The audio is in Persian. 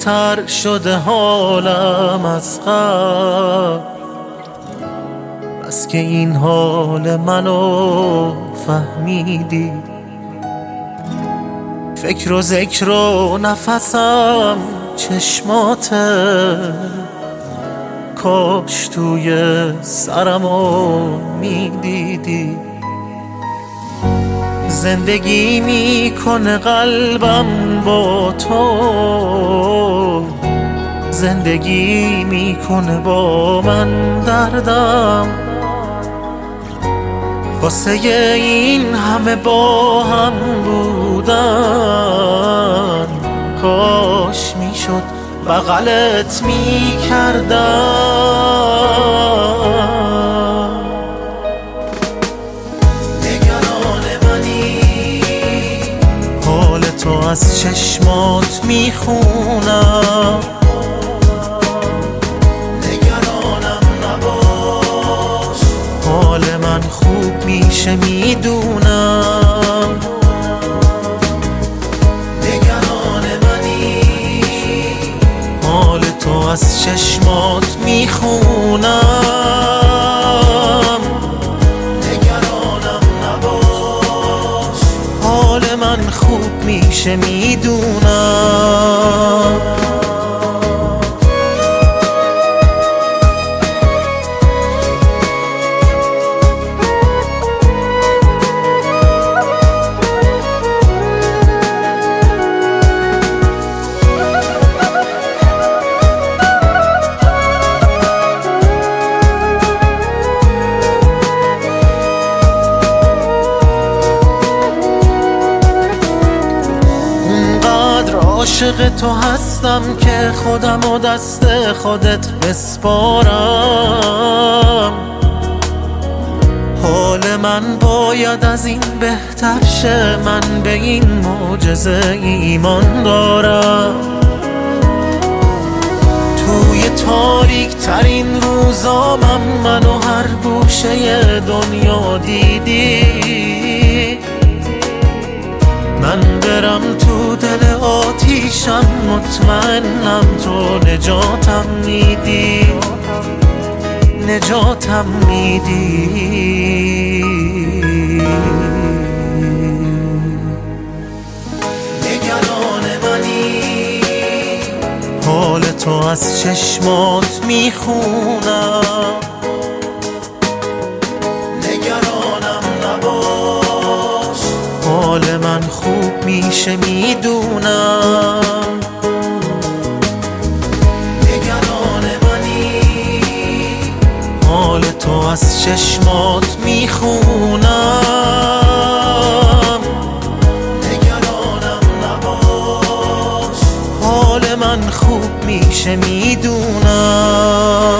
بهتر شده حالم از قبل، بس که این حال منو فهمیدی. فکر و ذکر و نفسم چشماته، کاش توی سرمو میدیدی. زندگی میکنه قلبم با تو، زندگی میکنه با من دردم. واسه این همه با هم بودن، کاش میشد بغلت میکردم. نگران منی، حال تو از چشمات میخونم. نگرانم نباش، حال من خوب میشه میدونم. نگران منی، حال تو از چشمات میخونم. نگرانم نباش، حال من خوب میشه میدونم. عاشق تو هستم که خودم و دست خودت بسپارم. حال من باید از این بهتر شه، من به این معجزه ایمان دارم. توی تاریک ترین روزامم منو هر گوشه دنیا دیدی. من برم تو دل آتیشم، مطمئنم تو نجاتم میدی، نجاتم میدی. نگران منی، حال تو از چشمات میخونم. نگرانم نباش، حال من خوب میشه میدونم. نگران منی، حال تو از چشمات میخونم. نگرانم نباش، حال من خوب میشه میدونم.